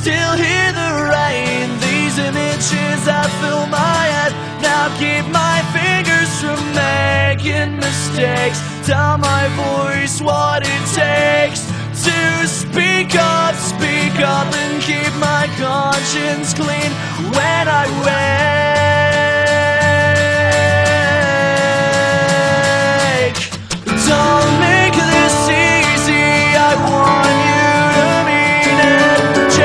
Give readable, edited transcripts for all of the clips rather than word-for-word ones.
still hear the rain. These images that fill my head now keep my fingers from making mistakes. Tell my voice what it takes to speak up and keep my conscience clean when I wake. Don't make this easy, I want you to mean it.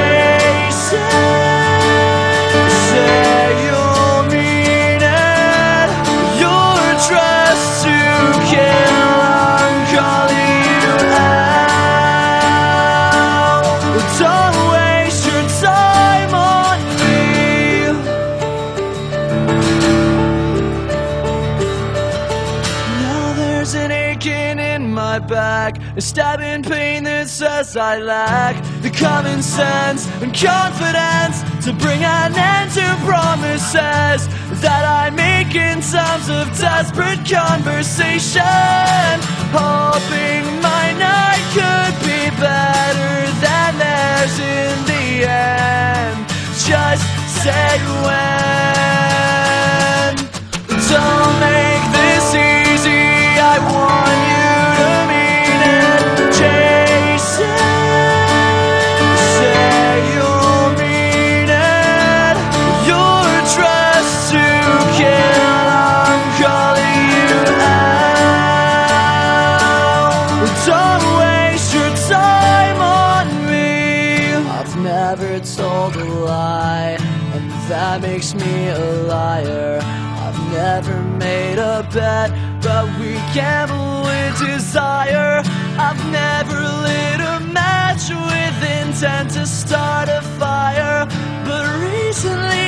Jason, say you'll mean it. Your dress to kill, I'm calling you out. Don't waste your time on me. Now there's an aching in my back, a stabbing pain that says I lack the common sense and confidence to bring an end to promises that I make in times of desperate conversation, hoping my night could be better than theirs in the end. Just say when. Don't make this easy, I want you to mean it. Jason, say you'll mean it. Your dress to kill, I'm calling you out. Don't waste your time on me. I've never told a lie, and that makes me a liar. I've never made a bet, but we gamble with desire. I've never lit a match with intent to start a fire, but recently